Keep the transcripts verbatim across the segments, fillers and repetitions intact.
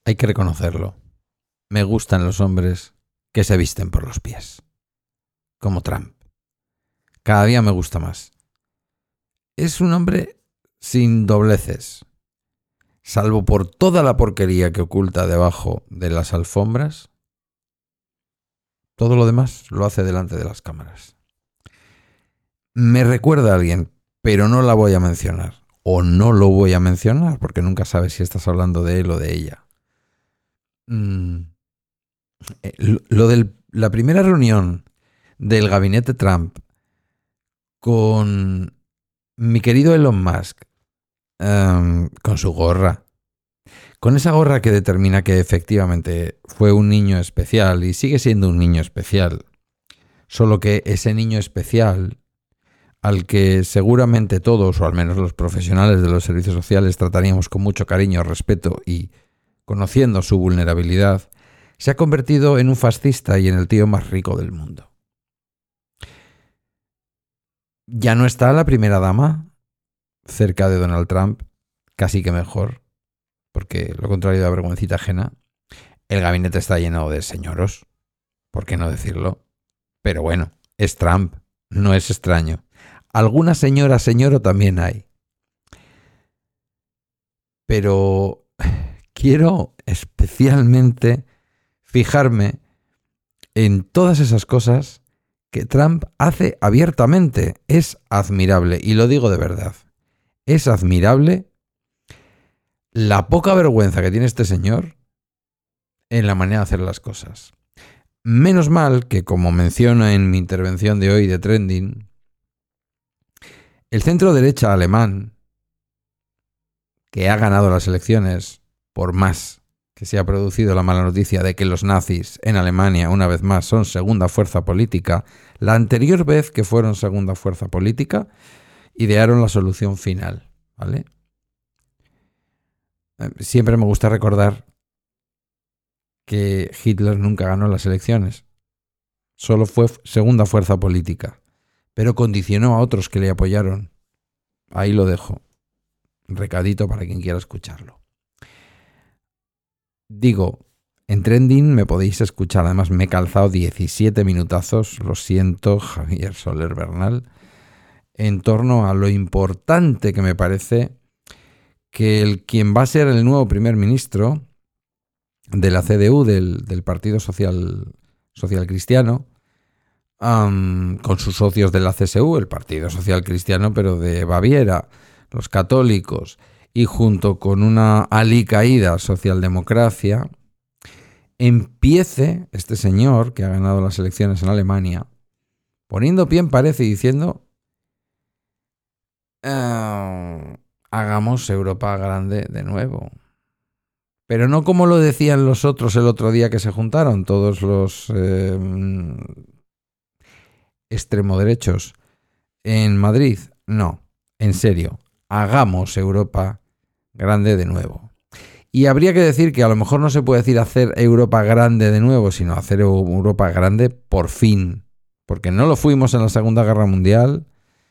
hay que reconocerlo. Me gustan los hombres que se visten por los pies. Como Trump. Cada día me gusta más. Es un hombre sin dobleces. Salvo por toda la porquería que oculta debajo de las alfombras, todo lo demás lo hace delante de las cámaras. Me recuerda a alguien, pero no la voy a mencionar. O no lo voy a mencionar, porque nunca sabes si estás hablando de él o de ella. Mm. Lo de la primera reunión del gabinete Trump con mi querido Elon Musk, um, con su gorra, con esa gorra que determina que efectivamente fue un niño especial y sigue siendo un niño especial, solo que ese niño especial, al que seguramente todos, o al menos los profesionales de los servicios sociales, trataríamos con mucho cariño, respeto y conociendo su vulnerabilidad, se ha convertido en un fascista y en el tío más rico del mundo. Ya no está la primera dama cerca de Donald Trump, casi que mejor, porque lo contrario da vergüencita ajena. El gabinete está lleno de señoros, ¿por qué no decirlo? Pero bueno, es Trump, no es extraño. Alguna señora, señoro también hay. Pero quiero especialmente fijarme en todas esas cosas que Trump hace abiertamente. Es admirable, y lo digo de verdad. Es admirable la poca vergüenza que tiene este señor en la manera de hacer las cosas. Menos mal que, como menciono en mi intervención de hoy de Trending, el centro derecha alemán, que ha ganado las elecciones por más que se ha producido la mala noticia de que los nazis en Alemania, una vez más, son segunda fuerza política, la anterior vez que fueron segunda fuerza política, idearon la solución final, ¿vale? Siempre me gusta recordar que Hitler nunca ganó las elecciones. Solo fue segunda fuerza política, pero condicionó a otros que le apoyaron. Ahí lo dejo. Recadito para quien quiera escucharlo. Digo, en Trending me podéis escuchar. Además, me he calzado diecisiete minutazos, lo siento, Javier Soler Bernal, en torno a lo importante que me parece que el quien va a ser el nuevo primer ministro de la C D U, del, del Partido Social, Social Cristiano, um, con sus socios de la C S U, el Partido Social Cristiano, pero de Baviera, los católicos, y junto con una alicaída socialdemocracia, empiece este señor que ha ganado las elecciones en Alemania, poniendo pie en pared y diciendo uh, hagamos Europa grande de nuevo. Pero no como lo decían los otros el otro día que se juntaron, todos los eh, extremoderechos en Madrid. No, en serio, hagamos Europa grande de nuevo. Y habría que decir que a lo mejor no se puede decir hacer Europa grande de nuevo, sino hacer Europa grande por fin. Porque no lo fuimos en la Segunda Guerra Mundial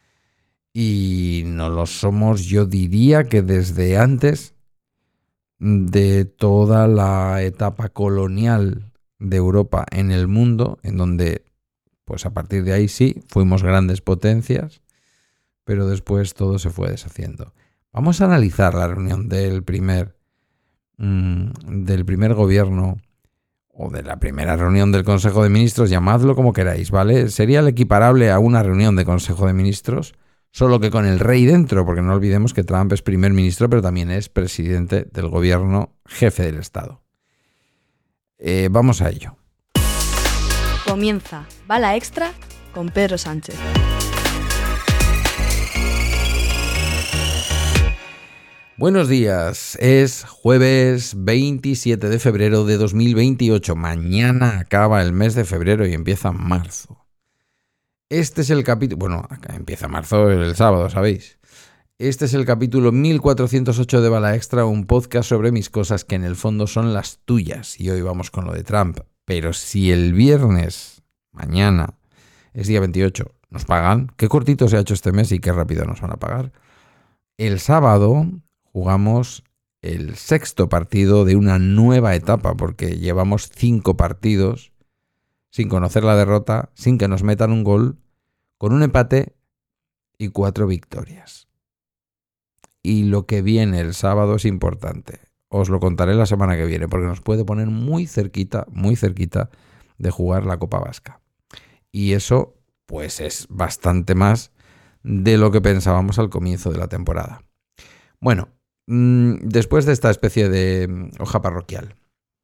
y no lo somos, yo diría que desde antes de toda la etapa colonial de Europa en el mundo, en donde, pues a partir de ahí sí, fuimos grandes potencias, pero después todo se fue deshaciendo. Vamos a analizar la reunión del primer, mmm, del primer gobierno o de la primera reunión del Consejo de Ministros, llamadlo como queráis, ¿vale? Sería el equiparable a una reunión de Consejo de Ministros, solo que con el rey dentro, porque no olvidemos que Trump es primer ministro, pero también es presidente del gobierno, jefe del Estado. Eh, vamos a ello. Comienza Bala Extra con Pedro Sánchez. Buenos días, es jueves veintisiete de febrero de dos mil veintiocho. Mañana acaba el mes de febrero y empieza marzo. Este es el capítulo... Bueno, acá empieza marzo el sábado, ¿sabéis? Este es el capítulo mil cuatrocientos ocho de Bala Extra, un podcast sobre mis cosas que en el fondo son las tuyas. Y hoy vamos con lo de Trump. Pero si el viernes, mañana, es día veintiocho, nos pagan, qué cortito se ha hecho este mes y qué rápido nos van a pagar. El sábado jugamos el sexto partido de una nueva etapa, porque llevamos cinco partidos sin conocer la derrota, sin que nos metan un gol, con un empate y cuatro victorias. Y lo que viene el sábado es importante. Os lo contaré la semana que viene, porque nos puede poner muy cerquita, muy cerquita de jugar la Copa Vasca. Y eso, pues, es bastante más de lo que pensábamos al comienzo de la temporada. Bueno, después de esta especie de hoja parroquial.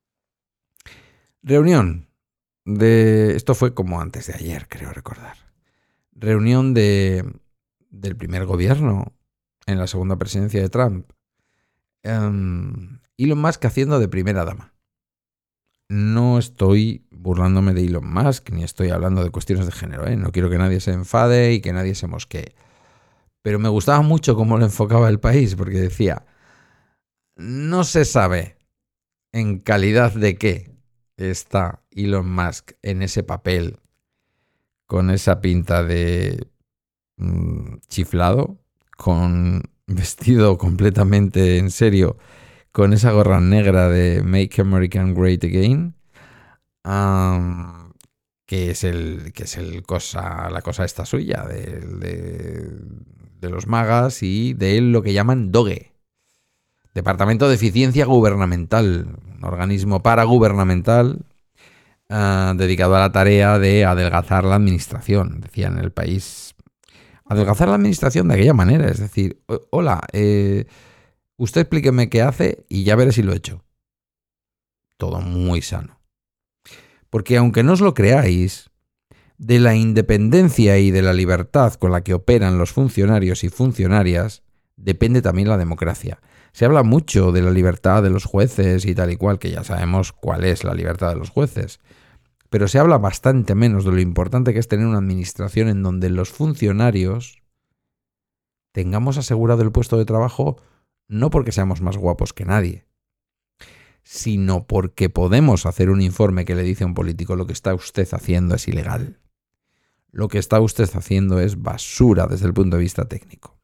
Reunión de... Esto fue como antes de ayer, creo recordar. Reunión de, del primer gobierno en la segunda presidencia de Trump. Um, Elon Musk haciendo de primera dama. No estoy burlándome de Elon Musk, ni estoy hablando de cuestiones de género, ¿eh? No quiero que nadie se enfade y que nadie se mosquee. Pero me gustaba mucho cómo lo enfocaba el país, porque decía, no se sabe en calidad de qué está Elon Musk en ese papel, con esa pinta de mmm, chiflado, con vestido completamente en serio, con esa gorra negra de Make America Great Again, um, que es el que es el cosa la cosa esta suya de, de, de los magas y de lo que llaman DOGE, Departamento de Eficiencia Gubernamental, un organismo paragubernamental uh, dedicado a la tarea de adelgazar la administración, decía en el país. Adelgazar la administración de aquella manera, es decir, hola, eh, usted explíqueme qué hace y ya veré si lo he hecho. Todo muy sano. Porque aunque no os lo creáis, de la independencia y de la libertad con la que operan los funcionarios y funcionarias depende también la democracia. Se habla mucho de la libertad de los jueces y tal y cual, que ya sabemos cuál es la libertad de los jueces. Pero se habla bastante menos de lo importante que es tener una administración en donde los funcionarios tengamos asegurado el puesto de trabajo no porque seamos más guapos que nadie, sino porque podemos hacer un informe que le dice a un político: lo que está usted haciendo es ilegal. Lo que está usted haciendo es basura desde el punto de vista técnico.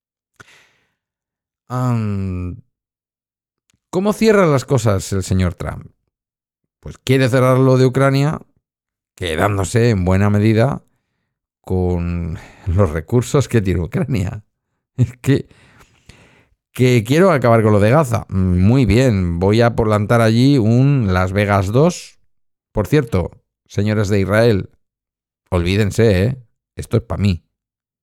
Um, ¿Cómo cierra las cosas el señor Trump? Pues quiere cerrar lo de Ucrania, quedándose en buena medida con los recursos que tiene Ucrania. Es que, que quiero acabar con lo de Gaza. Muy bien, voy a plantar allí un Las Vegas dos. Por cierto, señores de Israel, olvídense, ¿eh? Esto es para mí.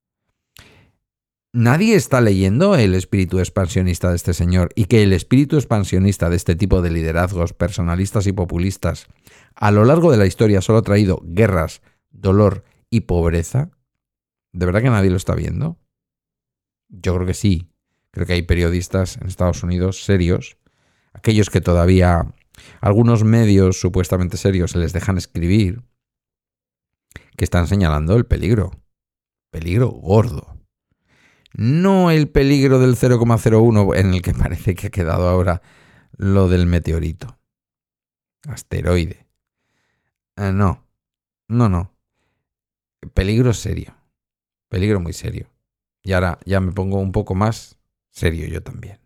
Nadie está leyendo el espíritu expansionista de este señor, y que el espíritu expansionista de este tipo de liderazgos personalistas y populistas a lo largo de la historia solo ha traído guerras, dolor y pobreza. ¿De verdad que nadie lo está viendo? Yo creo que sí. Creo que hay periodistas en Estados Unidos serios, aquellos que todavía algunos medios supuestamente serios se les dejan escribir, que están señalando el peligro. Peligro gordo. No el peligro del cero coma cero uno en el que parece que ha quedado ahora lo del meteorito. Asteroide. Eh, no, no, no. Peligro serio. Peligro muy serio. Y ahora ya me pongo un poco más serio yo también.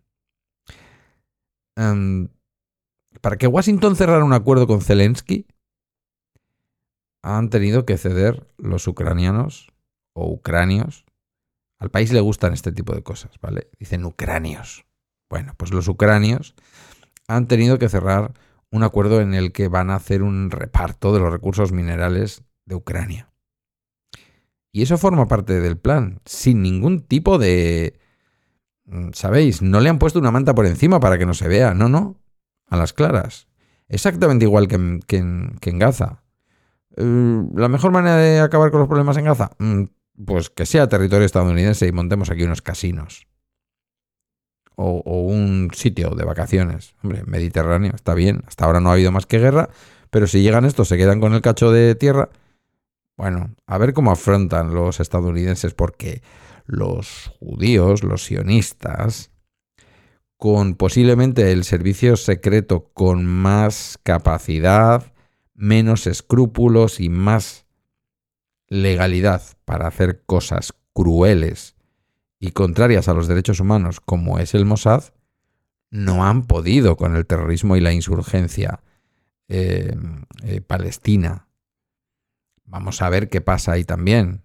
Um, para que Washington cerrara un acuerdo con Zelensky, han tenido que ceder los ucranianos o ucranios. Al país le gustan este tipo de cosas, ¿vale? Dicen ucranios. Bueno, pues los ucranios han tenido que cerrar un acuerdo en el que van a hacer un reparto de los recursos minerales de Ucrania. Y eso forma parte del plan, sin ningún tipo de... ¿Sabéis? No le han puesto una manta por encima para que no se vea, no, no. A las claras. Exactamente igual que en, que en, que en Gaza. Eh, ¿La mejor manera de acabar con los problemas en Gaza? Mm, Pues que sea territorio estadounidense y montemos aquí unos casinos. O, o un sitio de vacaciones. Hombre, Mediterráneo, está bien. Hasta ahora no ha habido más que guerra, pero si llegan estos, se quedan con el cacho de tierra. Bueno, a ver cómo afrontan los estadounidenses, porque los judíos, los sionistas, con posiblemente el servicio secreto con más capacidad, menos escrúpulos y más legalidad para hacer cosas crueles y contrarias a los derechos humanos, como es el Mossad, no han podido con el terrorismo y la insurgencia eh, eh, palestina. Vamos a ver qué pasa ahí también.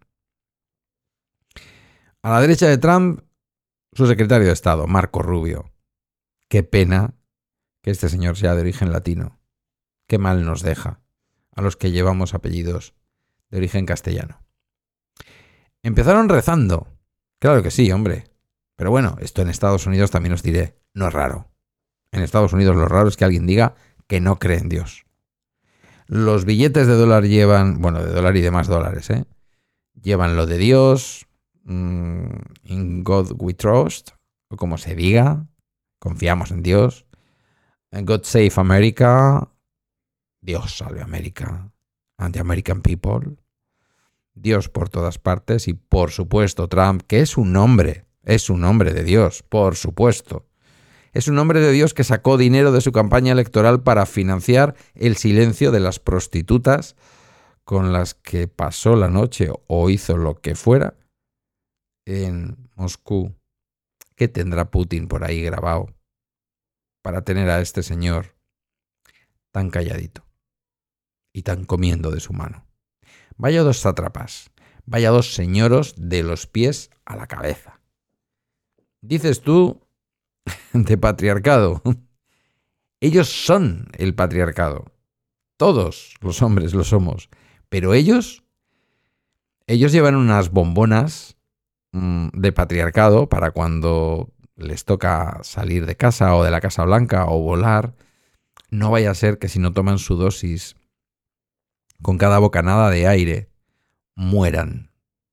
A la derecha de Trump, su secretario de Estado, Marco Rubio. Qué pena que este señor sea de origen latino. Qué mal nos deja a los que llevamos apellidos de origen castellano. Empezaron rezando. Claro que sí, hombre. Pero bueno, esto en Estados Unidos también os diré, no es raro. En Estados Unidos lo raro es que alguien diga que no cree en Dios. Los billetes de dólar llevan, bueno, de dólar y demás dólares, ¿eh? Llevan lo de Dios, mmm, in God we trust, o como se diga, confiamos en Dios. God save America, Dios salve América, and the American people. Dios por todas partes y por supuesto Trump, que es un hombre, es un hombre de Dios, por supuesto. Es un hombre de Dios que sacó dinero de su campaña electoral para financiar el silencio de las prostitutas con las que pasó la noche o hizo lo que fuera en Moscú. ¿Qué tendrá Putin por ahí grabado para tener a este señor tan calladito y tan comiendo de su mano? Vaya dos sátrapas, vaya dos señoros de los pies a la cabeza. Dices tú de patriarcado. Ellos son el patriarcado. Todos los hombres lo somos. Pero ellos, ellos llevan unas bombonas mmm, de patriarcado para cuando les toca salir de casa o de la Casa Blanca o volar. No vaya a ser que si no toman su dosis con cada bocanada de aire, mueran.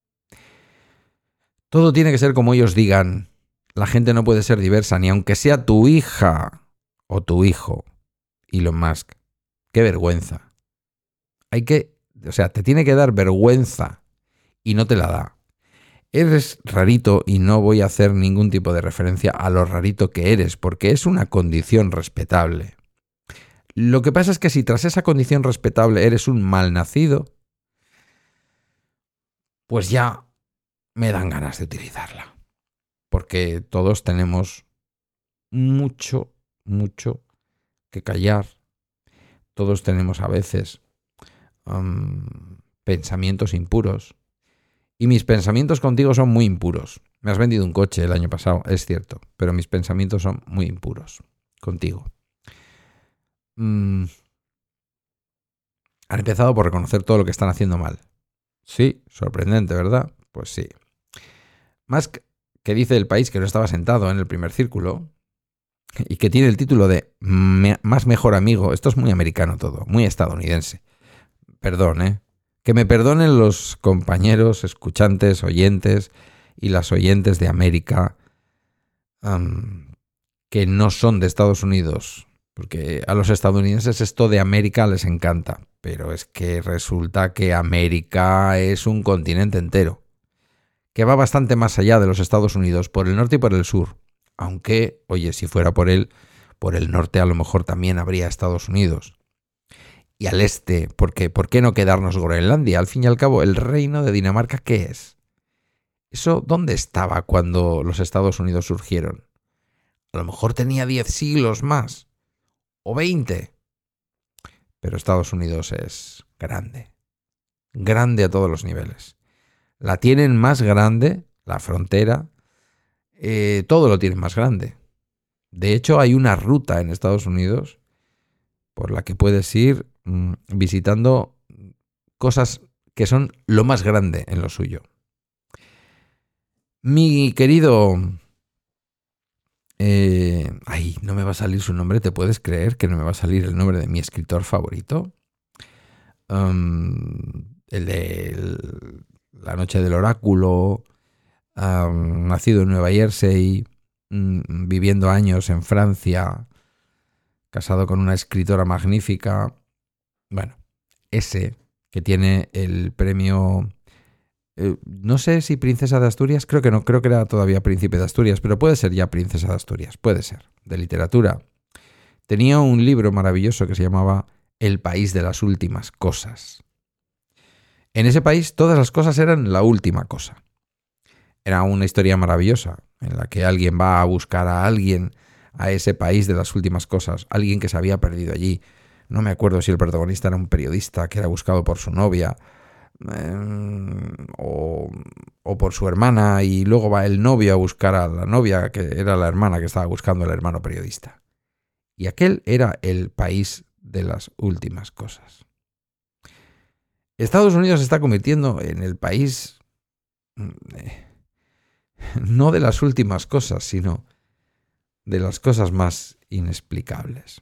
Todo tiene que ser como ellos digan. La gente no puede ser diversa, ni aunque sea tu hija o tu hijo. Elon Musk. Qué vergüenza. Hay que, o sea, te tiene que dar vergüenza y no te la da. Eres rarito y no voy a hacer ningún tipo de referencia a lo rarito que eres, porque es una condición respetable. Lo que pasa es que si tras esa condición respetable eres un malnacido, pues ya me dan ganas de utilizarla. Porque todos tenemos mucho, mucho que callar. Todos tenemos a veces um, pensamientos impuros. Y mis pensamientos contigo son muy impuros. Me has vendido un coche el año pasado, es cierto, pero mis pensamientos son muy impuros contigo. Mm. Han empezado por reconocer todo lo que están haciendo mal. Sí, sorprendente, ¿verdad? Pues sí. Musk, que dice El País que no estaba sentado en el primer círculo y que tiene el título de me- más mejor amigo. Esto es muy americano todo, muy estadounidense. Perdón, ¿eh? Que me perdonen los compañeros, escuchantes, oyentes y las oyentes de América um, que no son de Estados Unidos. Porque a los estadounidenses esto de América les encanta. Pero es que resulta que América es un continente entero, que va bastante más allá de los Estados Unidos, por el norte y por el sur. Aunque, oye, si fuera por él, por el norte a lo mejor también habría Estados Unidos. Y al este, ¿por qué? ¿Por qué no quedarnos Groenlandia? Al fin y al cabo, ¿el reino de Dinamarca qué es? ¿Eso dónde estaba cuando los Estados Unidos surgieron? A lo mejor tenía diez siglos más, o veinte. Pero Estados Unidos es grande. Grande a todos los niveles. La tienen más grande, la frontera, eh, todo lo tienen más grande. De hecho, hay una ruta en Estados Unidos por la que puedes ir mmm, visitando cosas que son lo más grande en lo suyo. Mi querido... Eh, ay, no me va a salir su nombre, ¿te puedes creer que no me va a salir el nombre de mi escritor favorito? Um, el de... El, La noche del oráculo, um, nacido en Nueva Jersey, um, viviendo años en Francia, casado con una escritora magnífica. Bueno, ese que tiene el premio, eh, no sé si Princesa de Asturias, creo que no, creo que era todavía Príncipe de Asturias, pero puede ser ya Princesa de Asturias, puede ser, de literatura. Tenía un libro maravilloso que se llamaba El país de las últimas cosas. En ese país todas las cosas eran la última cosa. Era una historia maravillosa en la que alguien va a buscar a alguien a ese país de las últimas cosas, alguien que se había perdido allí. No me acuerdo si el protagonista era un periodista que era buscado por su novia eh, o, o por su hermana, y luego va el novio a buscar a la novia, que era la hermana que estaba buscando al hermano periodista. Y aquel era el país de las últimas cosas. Estados Unidos se está convirtiendo en el país eh, no de las últimas cosas, sino de las cosas más inexplicables.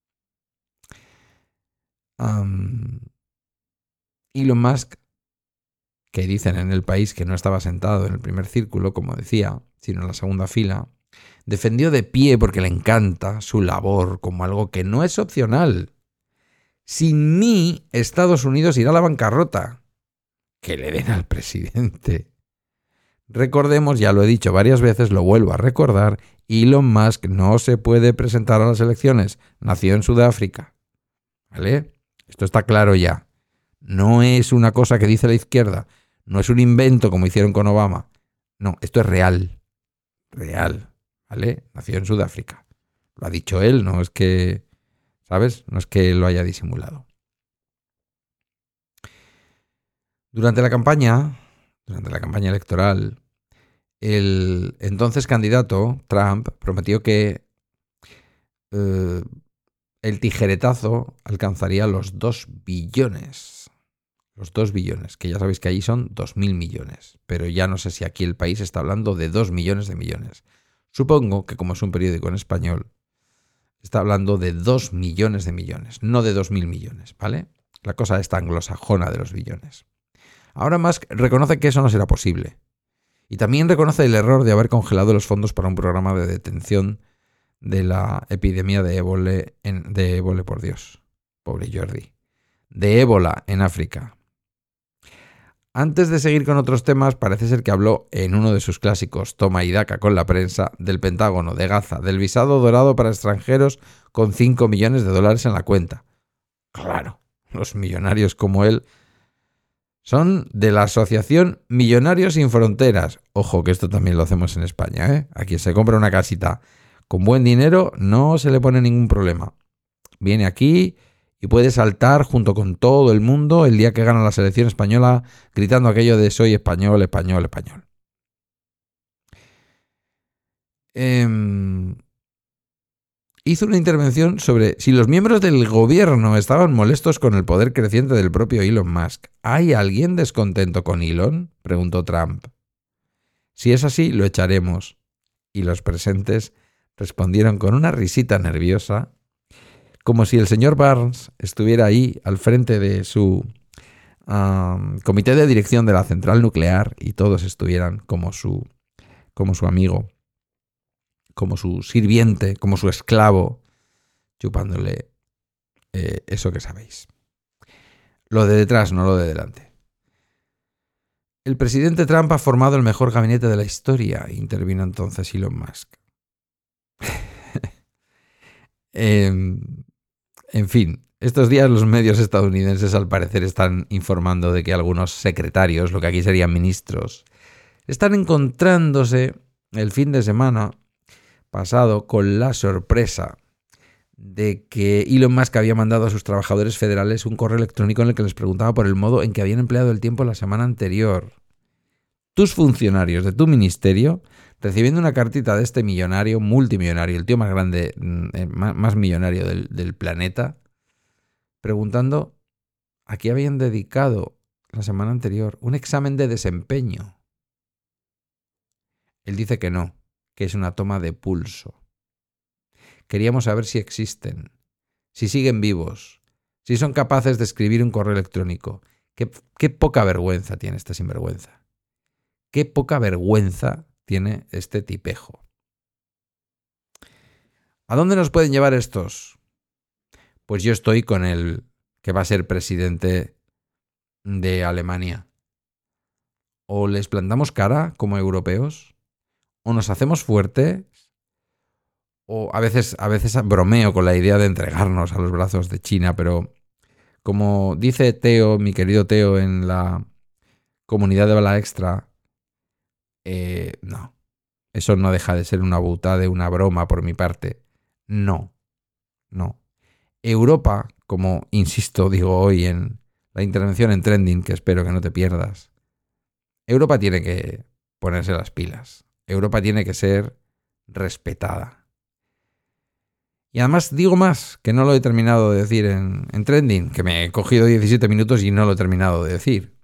Um, Elon Musk, que dicen en el país que no estaba sentado en el primer círculo, como decía, sino en la segunda fila, defendió de pie porque le encanta su labor como algo que no es opcional. Sin mí, Estados Unidos irá a la bancarrota. Que le den al presidente. Recordemos, ya lo he dicho varias veces, lo vuelvo a recordar, Elon Musk no se puede presentar a las elecciones. Nació en Sudáfrica. ¿Vale? Esto está claro ya. No es una cosa que dice la izquierda. No es un invento como hicieron con Obama. No, esto es real. Real. ¿Vale? Nació en Sudáfrica. Lo ha dicho él, no es que... ¿Sabes? No es que lo haya disimulado. Durante la campaña, durante la campaña electoral, el entonces candidato, Trump, prometió que eh, el tijeretazo alcanzaría los dos billones. Los dos billones, que ya sabéis que allí son dos mil millones. Pero ya no sé si aquí el país está hablando de dos millones de millones. Supongo que como es un periódico en español, está hablando de dos millones de millones, no de dos mil millones, ¿vale? La cosa está anglosajona de los billones. Ahora Musk reconoce que eso no será posible. Y también reconoce el error de haber congelado los fondos para un programa de detención de la epidemia de ébola, en, de ébola, por Dios, pobre Jordi, de ébola en África. Antes de seguir con otros temas, parece ser que habló en uno de sus clásicos toma y daca con la prensa del Pentágono, de Gaza, del visado dorado para extranjeros con cinco millones de dólares en la cuenta. Claro, los millonarios como él son de la asociación Millonarios Sin Fronteras. Ojo, que esto también lo hacemos en España, ¿eh? A quien se compra una casita con buen dinero no se le pone ningún problema. Viene aquí y puede saltar junto con todo el mundo el día que gana la selección española gritando aquello de soy español, español, español. Eh, hizo una intervención sobre si los miembros del gobierno estaban molestos con el poder creciente del propio Elon Musk. ¿Hay alguien descontento con Elon?, preguntó Trump. Si es así, lo echaremos. Y los presentes respondieron con una risita nerviosa, como si el señor Burns estuviera ahí al frente de su um, comité de dirección de la central nuclear y todos estuvieran como su, como su amigo, como su sirviente, como su esclavo, chupándole eh, eso que sabéis. Lo de detrás, no lo de delante. El presidente Trump ha formado el mejor gabinete de la historia, intervino entonces Elon Musk. eh, En fin, estos días los medios estadounidenses al parecer están informando de que algunos secretarios, lo que aquí serían ministros, están encontrándose el fin de semana pasado con la sorpresa de que Elon Musk había mandado a sus trabajadores federales un correo electrónico en el que les preguntaba por el modo en que habían empleado el tiempo la semana anterior. Tus funcionarios de tu ministerio recibiendo una cartita de este millonario, multimillonario, el tío más grande, más millonario del, del planeta, preguntando a qué habían dedicado la semana anterior un examen de desempeño. Él dice que no, que es una toma de pulso. Queríamos saber si existen, si siguen vivos, si son capaces de escribir un correo electrónico. Qué, qué poca vergüenza tiene este sinvergüenza. Qué poca vergüenza tiene este tipejo. ¿A dónde nos pueden llevar estos? Pues yo estoy con el que va a ser presidente de Alemania. O les plantamos cara como europeos, o nos hacemos fuertes, o a veces, a veces bromeo con la idea de entregarnos a los brazos de China, pero como dice Teo, mi querido Teo, en la comunidad de Bala Extra, Eh, no, eso no deja de ser una butada, una broma por mi parte. No, no. Europa, como insisto, digo hoy en la intervención en Trending, que espero que no te pierdas, Europa tiene que ponerse las pilas. Europa tiene que ser respetada. Y además digo más, que no lo he terminado de decir en, en Trending, que me he cogido diecisiete minutos y no lo he terminado de decir.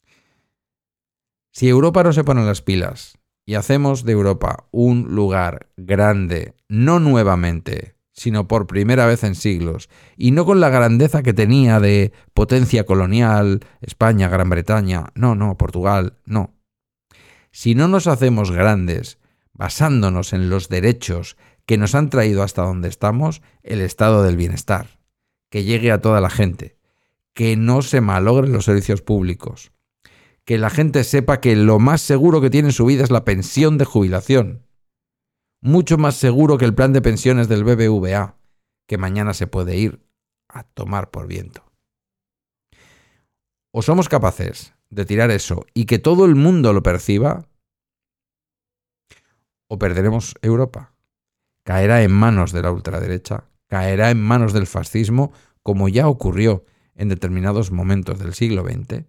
Si Europa no se pone las pilas y hacemos de Europa un lugar grande, no nuevamente, sino por primera vez en siglos, y no con la grandeza que tenía de potencia colonial, España, Gran Bretaña, no, no, Portugal, no. Si no nos hacemos grandes, basándonos en los derechos que nos han traído hasta donde estamos, el estado del bienestar, que llegue a toda la gente, que no se malogren los servicios públicos, que la gente sepa que lo más seguro que tiene en su vida es la pensión de jubilación, mucho más seguro que el plan de pensiones del B B V A, que mañana se puede ir a tomar por viento. O somos capaces de tirar eso y que todo el mundo lo perciba, o perderemos Europa. Caerá en manos de la ultraderecha, caerá en manos del fascismo, como ya ocurrió en determinados momentos del siglo veinte,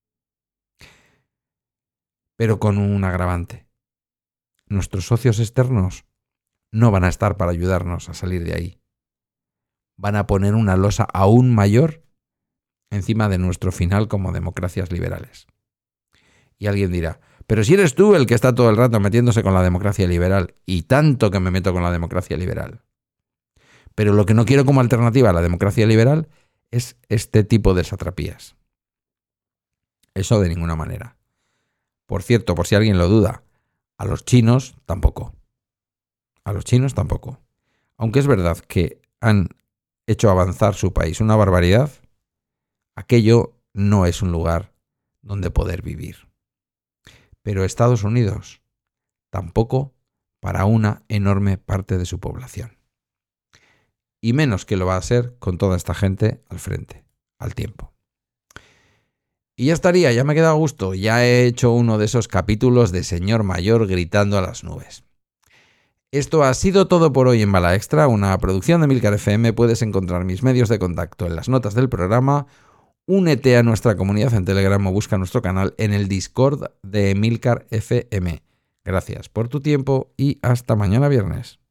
pero con un agravante. Nuestros socios externos no van a estar para ayudarnos a salir de ahí. Van a poner una losa aún mayor encima de nuestro final como democracias liberales. Y alguien dirá, pero si eres tú el que está todo el rato metiéndose con la democracia liberal, y tanto que me meto con la democracia liberal. Pero lo que no quiero como alternativa a la democracia liberal es este tipo de satrapías. Eso de ninguna manera. Por cierto, por si alguien lo duda, a los chinos tampoco. A los chinos tampoco. Aunque es verdad que han hecho avanzar su país una barbaridad, aquello no es un lugar donde poder vivir. Pero Estados Unidos tampoco para una enorme parte de su población. Y menos que lo va a ser con toda esta gente al frente, al tiempo. Y ya estaría, ya me he quedado a gusto, ya he hecho uno de esos capítulos de señor mayor gritando a las nubes. Esto ha sido todo por hoy en Bala Extra, una producción de Emilcar F M. Puedes encontrar mis medios de contacto en las notas del programa. Únete a nuestra comunidad en Telegram o busca nuestro canal en el Discord de Emilcar F M. Gracias por tu tiempo y hasta mañana viernes.